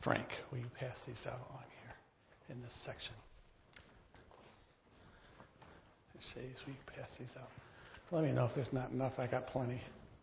Frank, will you pass these out along here in this section? Mercedes, will you pass these out? Let me know if there's not enough. I got plenty.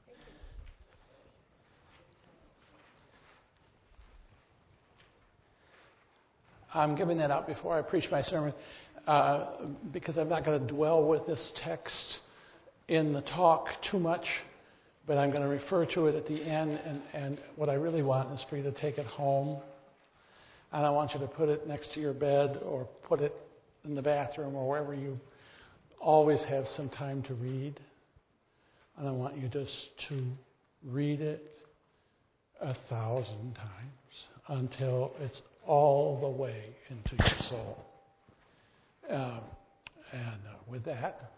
I'm giving that out before I preach my sermon because I'm not going to dwell with this text in the talk too much, but I'm going to refer to it at the end. And what I really want is for you to take it home. And I want you to put it next to your bed or put it in the bathroom or wherever you always have some time to read. And I want you just to read it 1,000 times until it's all the way into your soul. With that,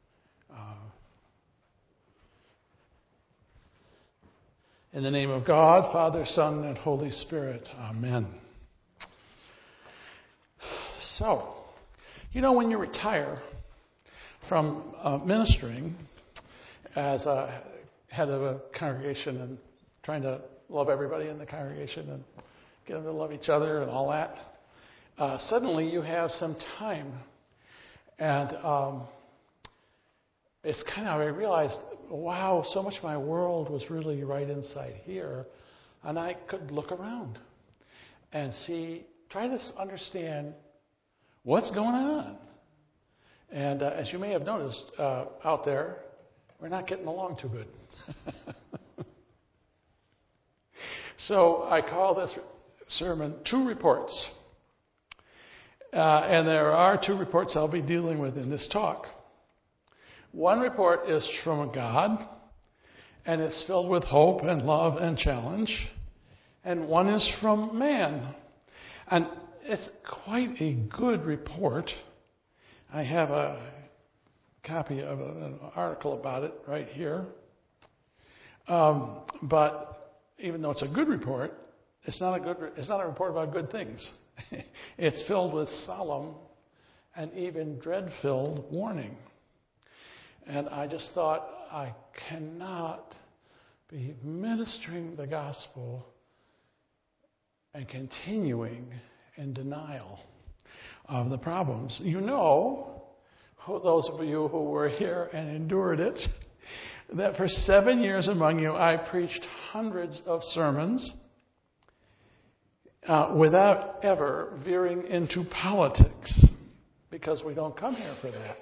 in the name of God, Father, Son, and Holy Spirit, amen. So, when you retire from ministering as a head of a congregation and trying to love everybody in the congregation and get them to love each other and all that, suddenly you have some time. And it's kind of, I realized, wow, so much of my world was really right inside here. And I could look around and try to understand what's going on. And as you may have noticed out there, we're not getting along too good. So I call this sermon Two Reports. And there are two reports I'll be dealing with in this talk. One report is from God, and it's filled with hope and love and challenge. And one is from man. And it's quite a good report. I have a copy of an article about it right here. But even though it's a good report, it's not a report about good things. It's filled with solemn and even dread-filled warning. And I just thought, I cannot be ministering the gospel and continuing in denial of the problems. Those of you who were here and endured it, that for 7 years among you, I preached hundreds of sermons without ever veering into politics, because we don't come here for that.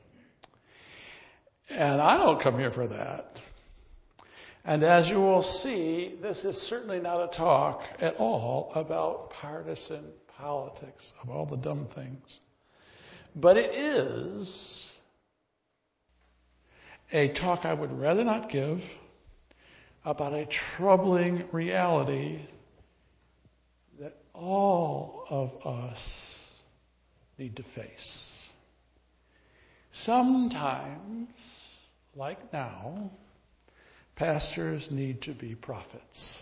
And I don't come here for that. And as you will see, this is certainly not a talk at all about partisan politics, of all the dumb things. But it is a talk I would rather not give about a troubling reality that all of us need to face. Sometimes, like now, pastors need to be prophets.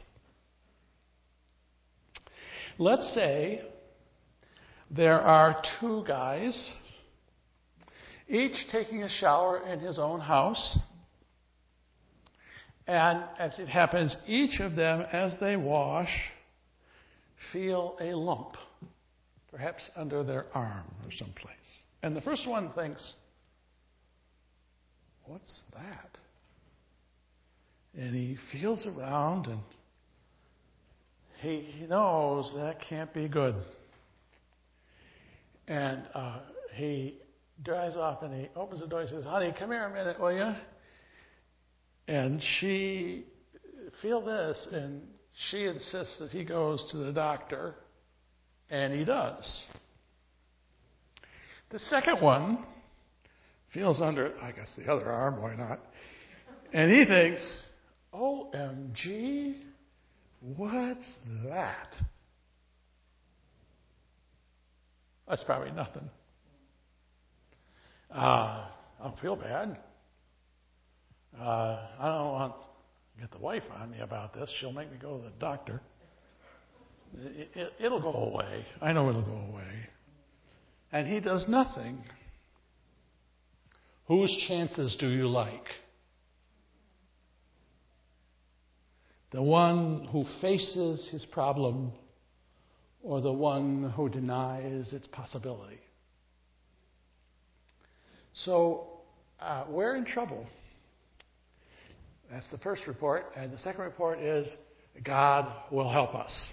Let's say there are two guys, each taking a shower in his own house. And as it happens, each of them, as they wash, feel a lump, perhaps under their arm or someplace. And the first one thinks, what's that? And he feels around and he knows that can't be good. And he drives off and he opens the door and says, honey, come here a minute, will you? And she, feel this, and she insists that he goes to the doctor, and he does. The second one feels under, I guess, the other arm, why not? And he thinks, OMG, what's that? That's probably nothing. I'll feel bad. I don't want to get the wife on me about this. She'll make me go to the doctor. It'll go away. I know it'll go away. And he does nothing. Whose chances do you like? The one who faces his problem or the one who denies its possibility. So we're in trouble. That's the first report. And the second report is God will help us.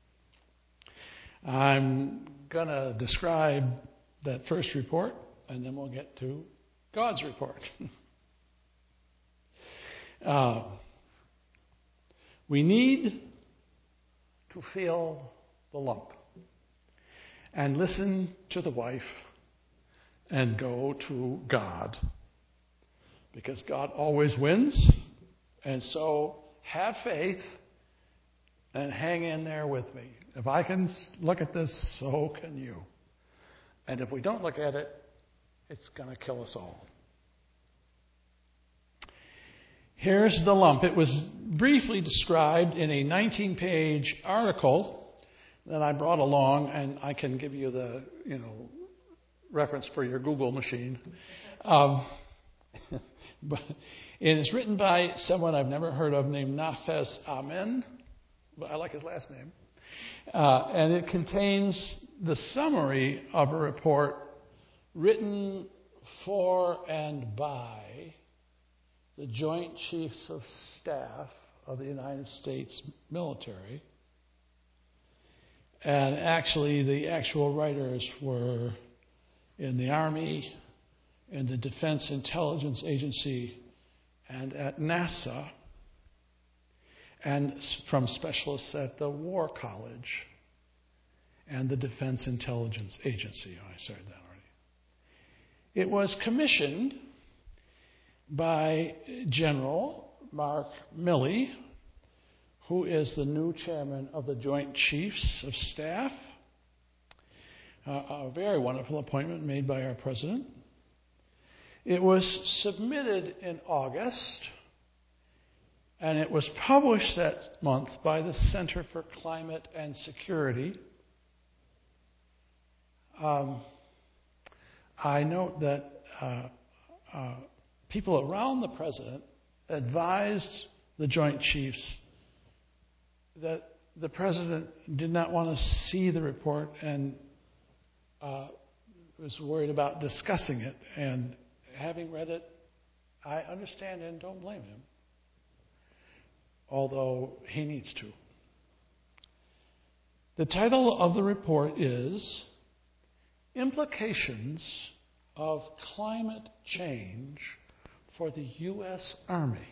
I'm going to describe that first report, and then we'll get to God's report. We need to feel the lump and listen to the wife and go to God, because God always wins. And so have faith and hang in there with me. If I can look at this, so can you. And if we don't look at it, it's going to kill us all. Here's the lump. It was briefly described in a 19-page article that I brought along, and I can give you the reference for your Google machine. But it is written by someone I've never heard of named Nafez Amen, but I like his last name. And it contains the summary of a report written for and by the Joint Chiefs of Staff of the United States military. And actually, the actual writers were in the Army, in the Defense Intelligence Agency, and at NASA, and from specialists at the War College and the Defense Intelligence Agency. I said that already. It was commissioned by General Mark Milley, who is the new chairman of the Joint Chiefs of Staff. A very wonderful appointment made by our president. It was submitted in August, and it was published that month by the Center for Climate and Security. I note that people around the president advised the Joint Chiefs that the president did not want to see the report and was worried about discussing it. And having read it, I understand and don't blame him, although he needs to. The title of the report is Implications of Climate Change for the U.S. Army.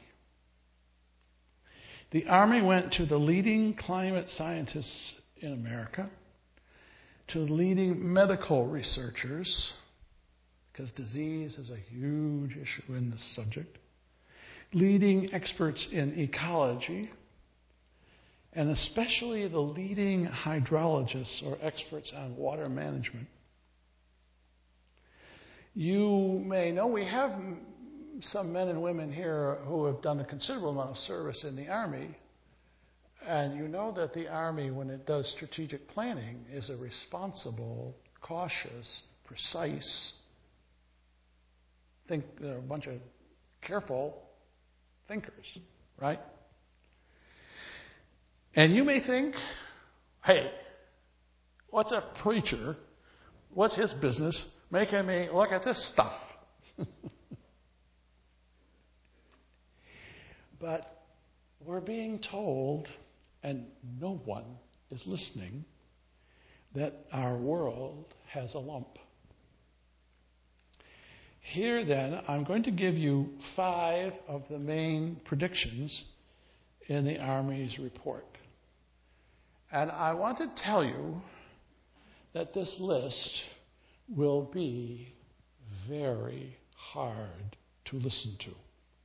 The Army went to the leading climate scientists in America, to leading medical researchers, because disease is a huge issue in this subject, leading experts in ecology, and especially the leading hydrologists or experts on water management. You may know we have some men and women here who have done a considerable amount of service in the Army, and you know that the Army, when it does strategic planning, is a responsible, cautious, precise, they're a bunch of careful thinkers, right? And you may think, hey, what's a preacher? What's his business making me look at this stuff? But we're being told, and no one is listening, that our world has a lump. Here, then, I'm going to give you 5 of the main predictions in the Army's report. And I want to tell you that this list will be very hard to listen to,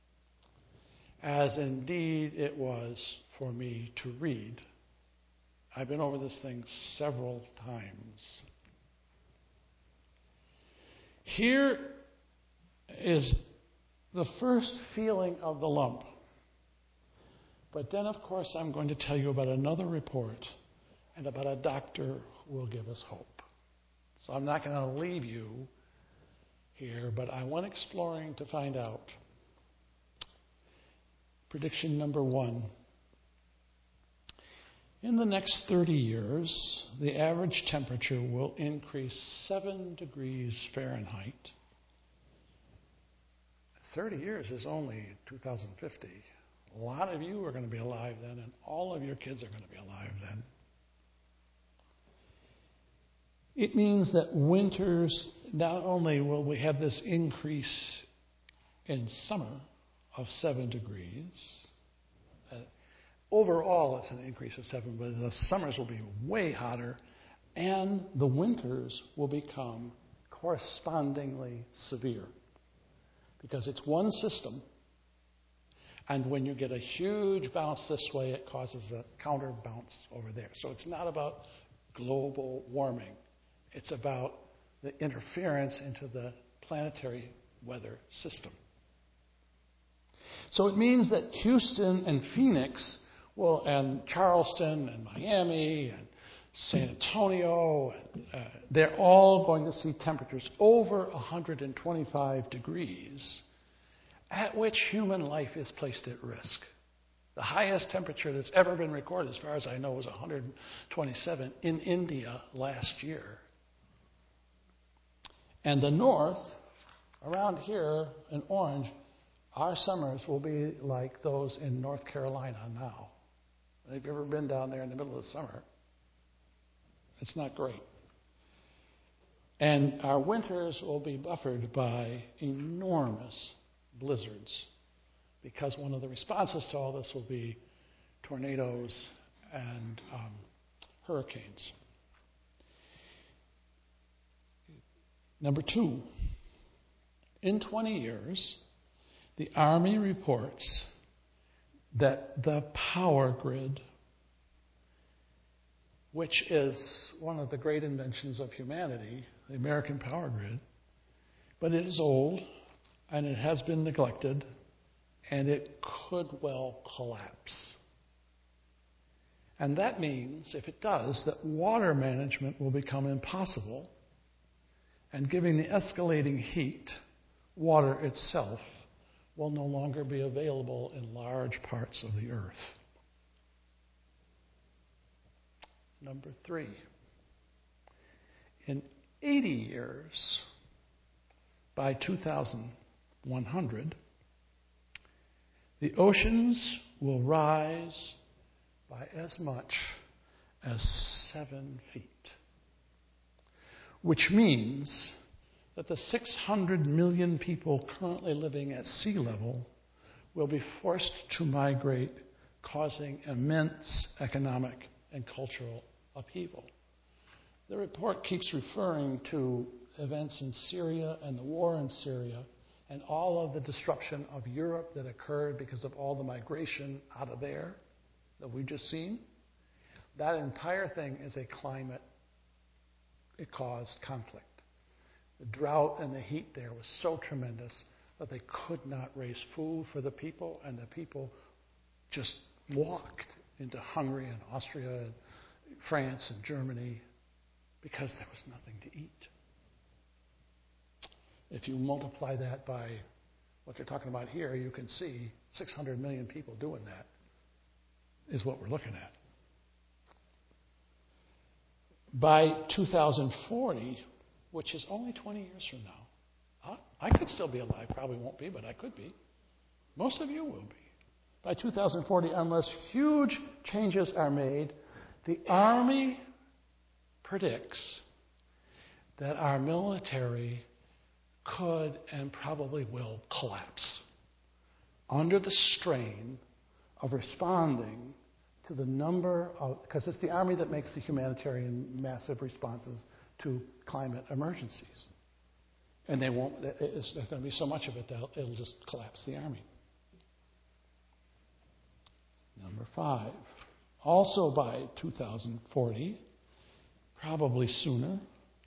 as indeed it was for me to read. I've been over this thing several times. Here is the first feeling of the lump. But then, of course, I'm going to tell you about another report and about a doctor who will give us hope. So I'm not going to leave you here, but I went exploring to find out. Prediction number 1. In the next 30 years, the average temperature will increase 7 degrees Fahrenheit. 30 years is only 2050. A lot of you are going to be alive then, and all of your kids are going to be alive then. It means that winters, not only will we have this increase in summer of 7 degrees, overall it's an increase of 7, but the summers will be way hotter, and the winters will become correspondingly severe. Because it's one system, and when you get a huge bounce this way, it causes a counter bounce over there. So it's not about global warming. It's about the interference into the planetary weather system. So it means that Houston and Phoenix and Charleston and Miami and San Antonio, they're all going to see temperatures over 125 degrees, at which human life is placed at risk. The highest temperature that's ever been recorded, as far as I know, was 127 in India last year. And the north, around here in orange, our summers will be like those in North Carolina now. If you've ever been down there in the middle of the summer, it's not great. And our winters will be buffered by enormous blizzards, because one of the responses to all this will be tornadoes and hurricanes. Number 2, in 20 years, the Army reports that the power grid, which is one of the great inventions of humanity, the American power grid, but it is old and it has been neglected and it could well collapse. And that means, if it does, that water management will become impossible, and given the escalating heat, water itself will no longer be available in large parts of the earth. Number 3, in 80 years, by 2100, the oceans will rise by as much as 7 feet. Which means that the 600 million people currently living at sea level will be forced to migrate, causing immense economic and cultural upheaval. The report keeps referring to events in Syria and the war in Syria and all of the disruption of Europe that occurred because of all the migration out of there that we've just seen. That entire thing is a climate. It caused conflict. The drought and the heat there was so tremendous that they could not raise food for the people, and the people just walked into Hungary and Austria and France and Germany because there was nothing to eat. If you multiply that by what they're talking about here, you can see 600 million people doing that is what we're looking at. By 2040, which is only 20 years from now, I could still be alive, probably won't be, but I could be. Most of you will be. By 2040, unless huge changes are made, the Army predicts that our military could and probably will collapse under the strain of responding to the number of, because it's the Army that makes the humanitarian massive responses to climate emergencies. And there's going to be so much of it that it'll just collapse the Army. Number 5, also by 2040, probably sooner,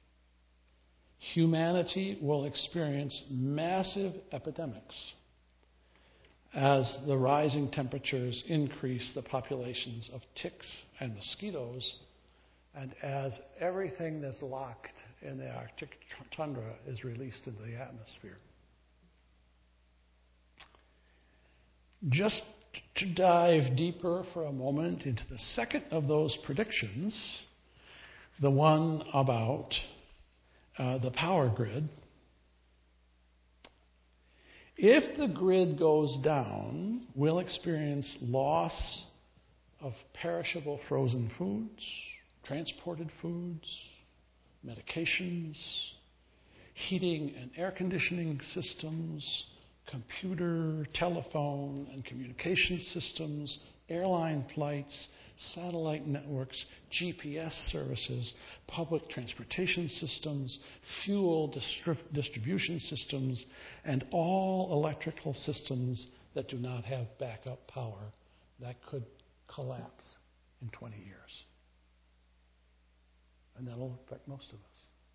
humanity will experience massive epidemics as the rising temperatures increase the populations of ticks and mosquitoes, and as everything that's locked in the Arctic tundra is released into the atmosphere. Just to dive deeper for a moment into the second of those predictions, the one about the power grid. If the grid goes down, we'll experience loss of perishable frozen foods, transported foods, medications, heating and air conditioning systems, computer, telephone, and communication systems, airline flights, satellite networks, GPS services, public transportation systems, fuel distribution systems, and all electrical systems that do not have backup power that could collapse in 20 years. And that'll affect most of us.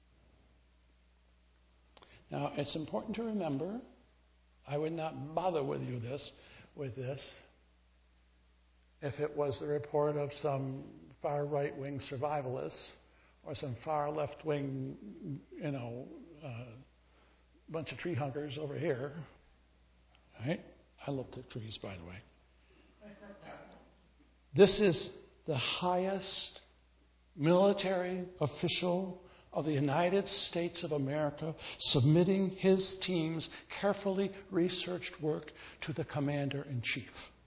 Now, it's important to remember, I would not bother with this if it was the report of some far right-wing survivalists or some far left-wing, bunch of tree huggers over here. Right? I looked at trees, by the way. This is the highest military official of the United States of America submitting his team's carefully researched work to the commander-in-chief.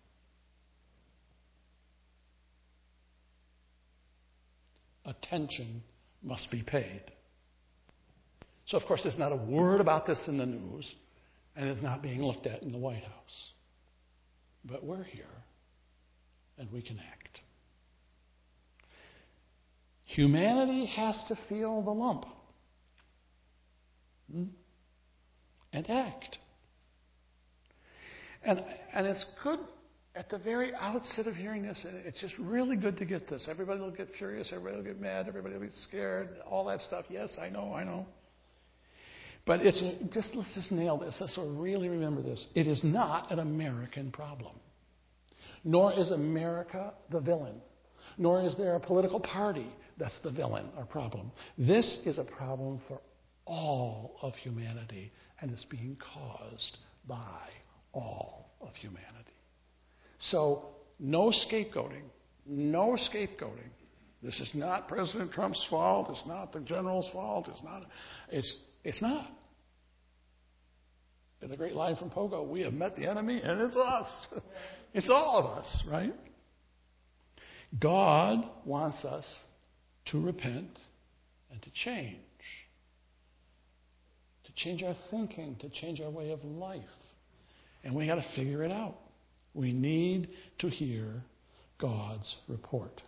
Attention must be paid. So, of course, there's not a word about this in the news, and it's not being looked at in the White House. But we're here, and we can act. Humanity has to feel the lump and act. And it's good at the very outset of hearing this, it's just really good to get this. Everybody will get furious, everybody will get mad, everybody will be scared, all that stuff. Yes, I know. But let's just nail this. Let's really remember this. It is not an American problem. Nor is America the villain. Nor is there a political party that's the villain or problem. This is a problem for all of humanity, and it's being caused by all of humanity. So, no scapegoating. No scapegoating. This is not President Trump's fault. It's not the general's fault. It's not. In the great line from Pogo, we have met the enemy, and it's us. It's all of us, right? God wants us to repent and to change our thinking, to change our way of life. And we got to figure it out. We need to hear God's report.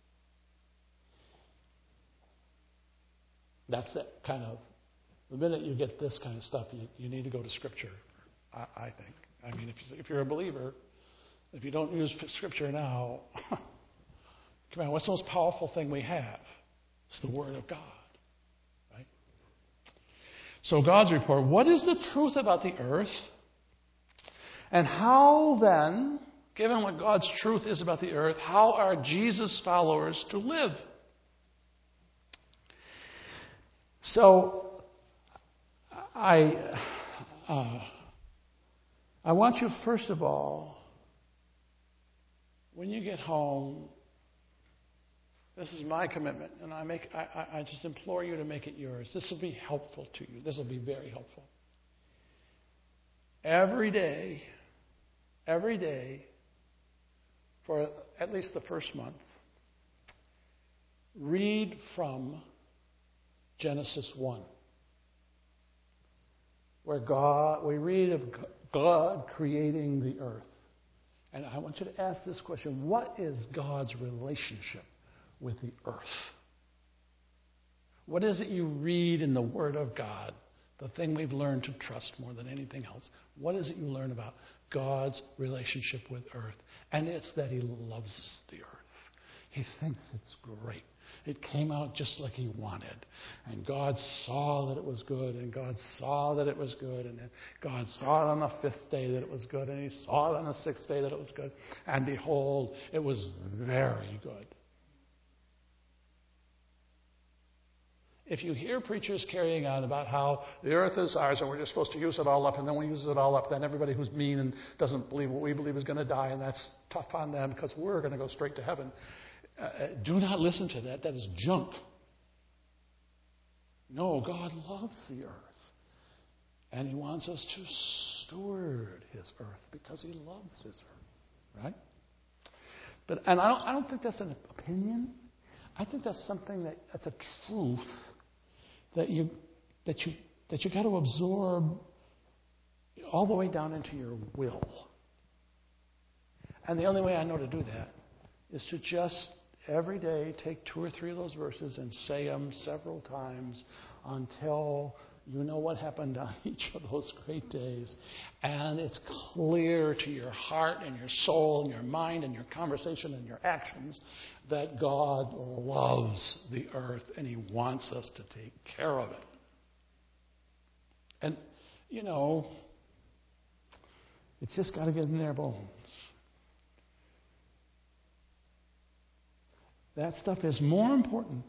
That's that kind of, the minute you get this kind of stuff, you need to go to Scripture, I think. I mean, if you're a believer, if you don't use Scripture now, come on, what's the most powerful thing we have? It's the Word of God, right? So God's report, what is the truth about the earth? And how then, given what God's truth is about the earth, how are Jesus' followers to live? So, I want you, first of all, when you get home, this is my commitment, and I just implore you to make it yours. This will be helpful to you. This will be very helpful. Every day, for at least the first month, read from Genesis 1, where we read of God creating the earth. And I want you to ask this question: what is God's relationship with the earth? What is it you read in the Word of God, the thing we've learned to trust more than anything else? What is it you learn about God's relationship with earth? And it's that He loves the earth. He thinks it's great. It came out just like He wanted. And God saw that it was good, and God saw that it was good, and then God saw it on the fifth day that it was good, and He saw it on the sixth day that it was good. And behold, it was very good. If you hear preachers carrying on about how the earth is ours and we're just supposed to use it all up, and then when we use it all up, then everybody who's mean and doesn't believe what we believe is going to die, and that's tough on them because we're going to go straight to heaven. Do not listen to that. That is junk. No, God loves the earth. And He wants us to steward His earth because He loves His earth. Right? And I don't think that's an opinion. I think that's something that's a truth that you got to absorb all the way down into your will. And the only way I know to do that is to just every day take 2 or 3 of those verses and say them several times until you know what happened on each of those great days. And it's clear to your heart and your soul and your mind and your conversation and your actions that God loves the earth and He wants us to take care of it. And, it's just got to get in their bones. That stuff is more important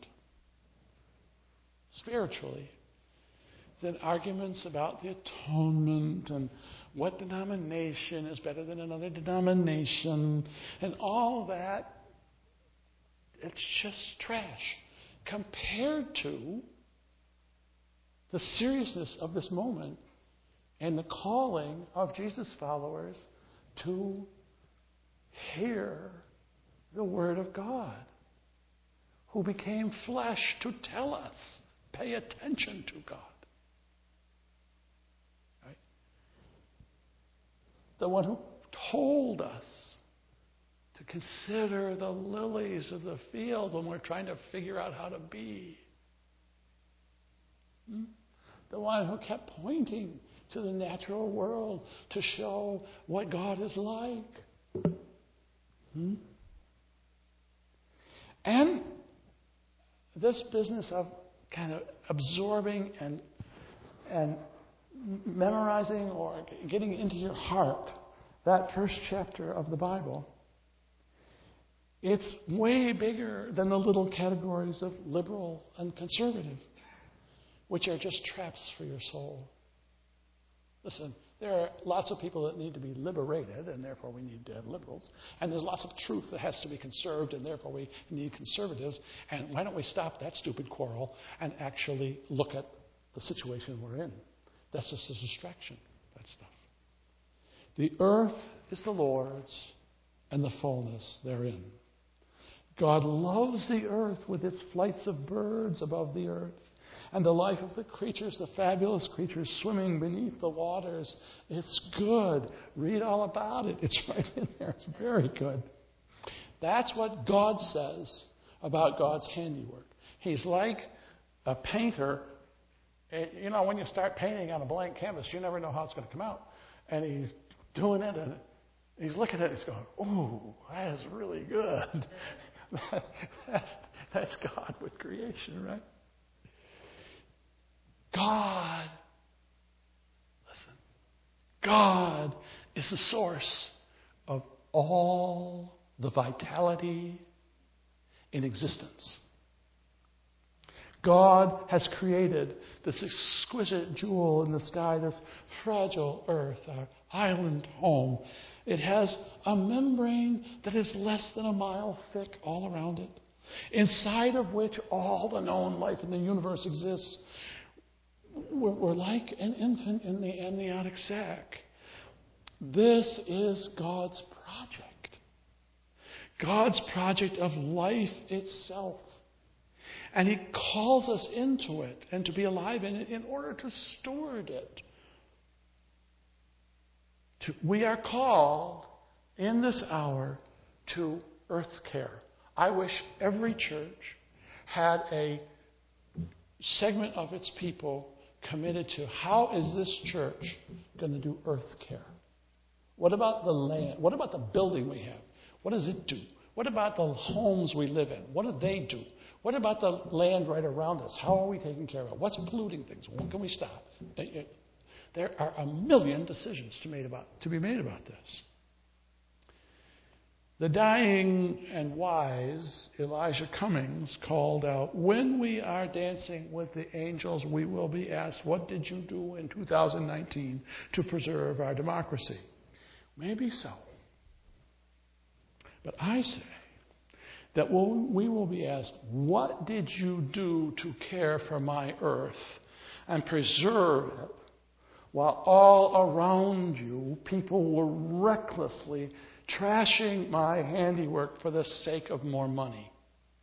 spiritually than arguments about the atonement and what denomination is better than another denomination and all that. It's just trash compared to the seriousness of this moment and the calling of Jesus' followers to hear the Word of God, who became flesh to tell us, pay attention to God. Right? The one who told us to consider the lilies of the field when we're trying to figure out how to be. The one who kept pointing to the natural world to show what God is like. And this business of kind of absorbing and memorizing or getting into your heart that first chapter of the Bible, it's way bigger than the little categories of liberal and conservative, which are just traps for your soul. Listen, there are lots of people that need to be liberated, and therefore we need to have liberals. And there's lots of truth that has to be conserved, and therefore we need conservatives. And why don't we stop that stupid quarrel and actually look at the situation we're in? That's just a distraction, that stuff. The earth is the Lord's, and the fullness therein. God loves the earth with its flights of birds above the earth, and the life of the creatures, the fabulous creatures swimming beneath the waters. It's good. Read all about it. It's right in there. It's very good. That's what God says about God's handiwork. He's like a painter. When you start painting on a blank canvas, you never know how it's going to come out. And He's doing it, and He's looking at it, He's going, "Ooh, that's really good." That's God with creation, right? God is the source of all the vitality in existence. God has created this exquisite jewel in the sky, this fragile earth, our island home. It has a membrane that is less than a mile thick all around it, inside of which all the known life in the universe exists. We're like an infant in the amniotic sac. This is God's project. God's project of life itself. And He calls us into it and to be alive in it in order to steward it. We are called in this hour to earth care. I wish every church had a segment of its people committed to how is this church going to do earth care? What about the land? What about the building we have? What does it do? What about the homes we live in? What do they do? What about the land right around us? How are we taking care of it? What's polluting things? When can we stop? There are a million decisions to be made about this. The dying and wise Elijah Cummings called out, "When we are dancing with the angels, we will be asked, what did you do in 2019 to preserve our democracy?" Maybe so. But I say that we will be asked, what did you do to care for my earth and preserve it while all around you people were recklessly trashing my handiwork for the sake of more money?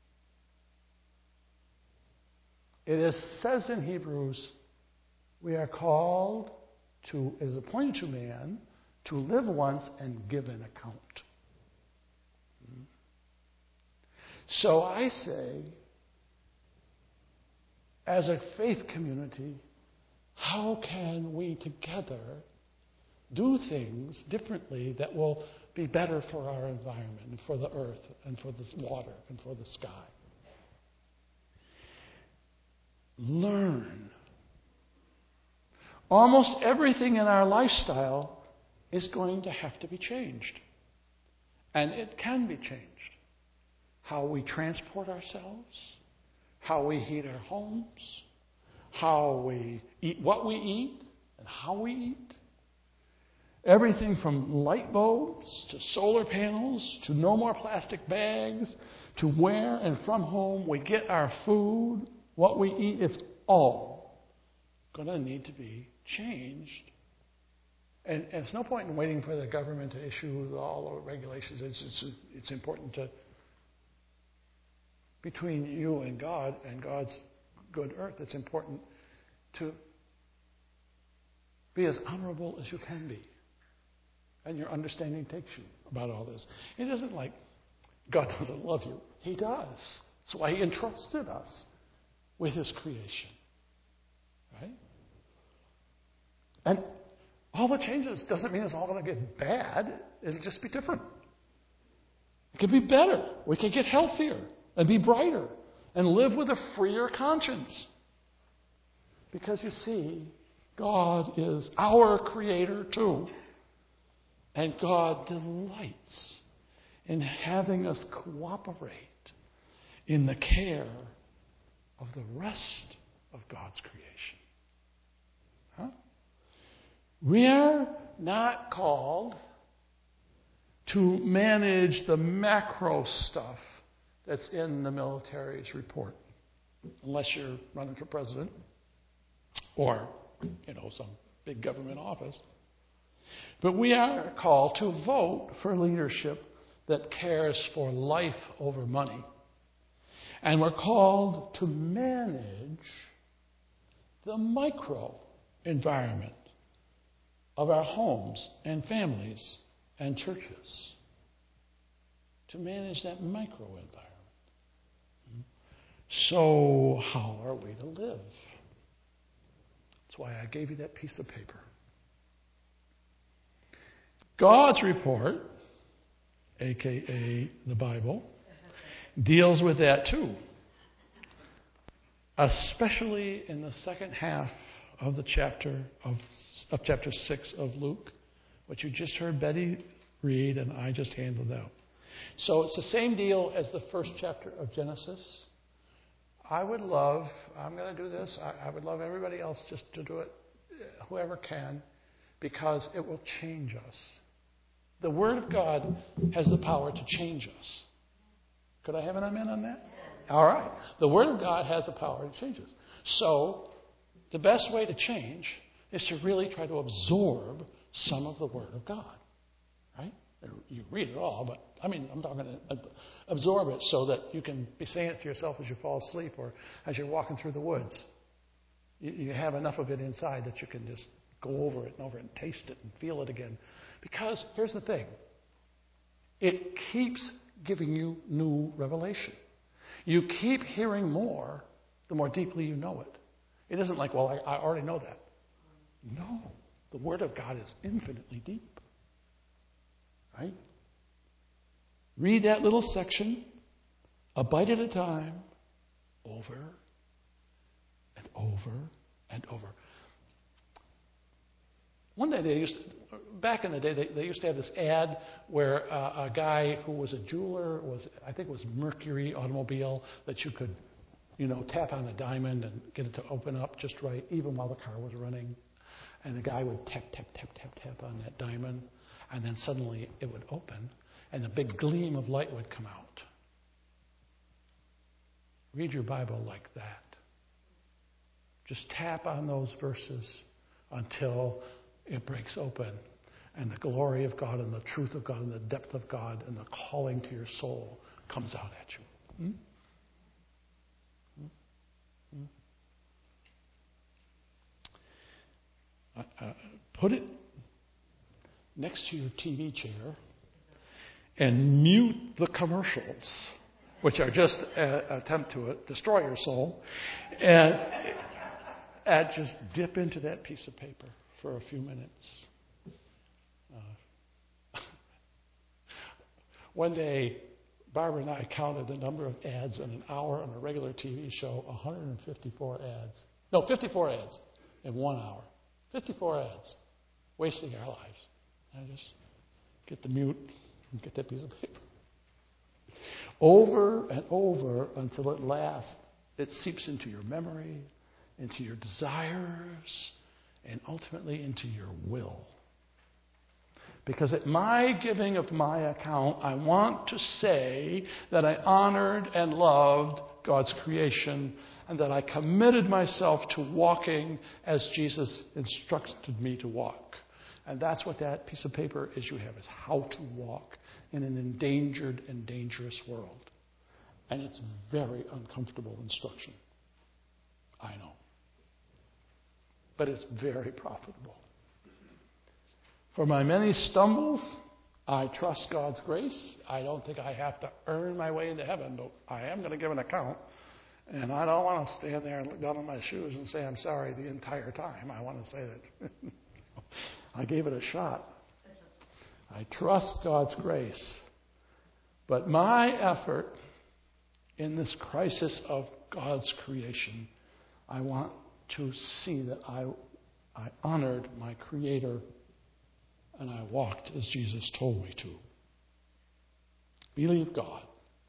It says in Hebrews, we are called to, it is appointed to man, to live once and give an account. So I say, as a faith community, how can we together do things differently that will be better for our environment and for the earth and for the water and for the sky? Learn. Almost everything in our lifestyle is going to have to be changed. And it can be changed. How we transport ourselves, how we heat our homes, how we eat, what we eat, and how we eat. Everything from light bulbs to solar panels to no more plastic bags to where and from whom we get our food, what we eat, it's all going to need to be changed. And it's no point in waiting for the government to issue all the regulations. It's important to, between you and God and God's good earth, it's important to be as honorable as you can be. And your understanding takes you about all this. It isn't like God doesn't love you. He does. That's why He entrusted us with His creation. Right? And all the changes doesn't mean it's all going to get bad. It'll just be different. It could be better. We could get healthier and be brighter and live with a freer conscience. Because you see, God is our creator too. And God delights in having us cooperate in the care of the rest of God's creation. Huh? We are not called to manage the macro stuff that's in the military's report, unless you're running for president or, some big government office. But we are called to vote for leadership that cares for life over money. And we're called to manage the micro environment of our homes and families and churches. To manage that micro environment. So how are we to live? That's why I gave you that piece of paper. God's report, a.k.a. the Bible, deals with that too. Especially in the second half of the chapter of chapter 6 of Luke, what you just heard Betty read and I just handed out. So it's the same deal as the first chapter of Genesis. I'm going to do this, I would love everybody else just to do it, whoever can, because it will change us. The Word of God has the power to change us. Could I have an amen on that? All right. The Word of God has the power to change us. So the best way to change is to really try to absorb some of the Word of God. Right? You read it all, but I'm talking to absorb it so that you can be saying it to yourself as you fall asleep or as you're walking through the woods. You have enough of it inside that you can just go over it and over it and taste it and feel it again. Because here's the thing. It keeps giving you new revelation. You keep hearing more the more deeply you know it. It isn't like, well, I already know that. No. The Word of God is infinitely deep. Right? Read that little section, a bite at a time, over and over and over. One day back in the day, they used to have this ad where a guy who was a jeweler I think it was Mercury Automobile, that you could, tap on a diamond and get it to open up just right, even while the car was running. And the guy would tap, tap, tap, tap, tap on that diamond, and then suddenly it would open, and a big gleam of light would come out. Read your Bible like that. Just tap on those verses until it breaks open, and the glory of God and the truth of God and the depth of God and the calling to your soul comes out at you. Put it next to your TV chair and mute the commercials, which are just an attempt to destroy your soul, and just dip into that piece of paper for a few minutes. One day, Barbara and I counted the number of ads in an hour on a regular TV show, 154 ads. No, 54 ads in 1 hour. 54 ads, wasting our lives. I just get the mute and get that piece of paper. Over and over until at last it seeps into your memory, into your desires, and ultimately into your will. Because at my giving of my account, I want to say that I honored and loved God's creation, and that I committed myself to walking as Jesus instructed me to walk. And that's what that piece of paper is you have, is how to walk in an endangered and dangerous world. And it's very uncomfortable instruction. I know. But it's very profitable. For my many stumbles, I trust God's grace. I don't think I have to earn my way into heaven, but I am going to give an account. And I don't want to stand there and look down on my shoes and say I'm sorry the entire time. I want to say that I gave it a shot. I trust God's grace. But my effort in this crisis of God's creation, I want to see that I honored my Creator and I walked as Jesus told me to. Believe God.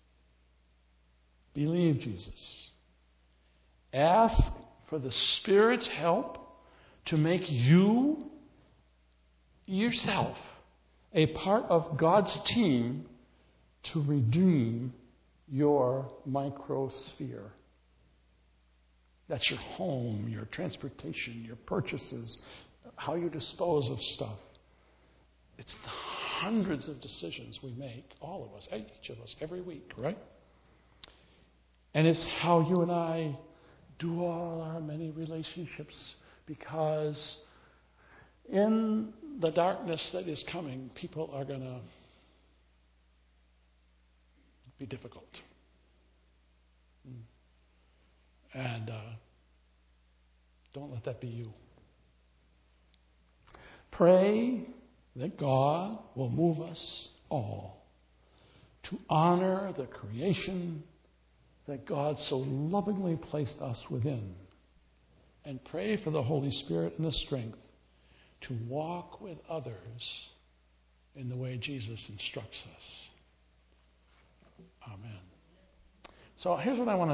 Believe Jesus. Ask for the Spirit's help to make you, yourself, a part of God's team to redeem your microsphere. That's your home, your transportation, your purchases, how you dispose of stuff. It's the hundreds of decisions we make, all of us, each of us, every week, right? And it's how you and I do all our many relationships, because in the darkness that is coming, people are going to be difficult. And don't let that be you. Pray that God will move us all to honor the creation that God so lovingly placed us within. And pray for the Holy Spirit and the strength to walk with others in the way Jesus instructs us. Amen. So here's what I want to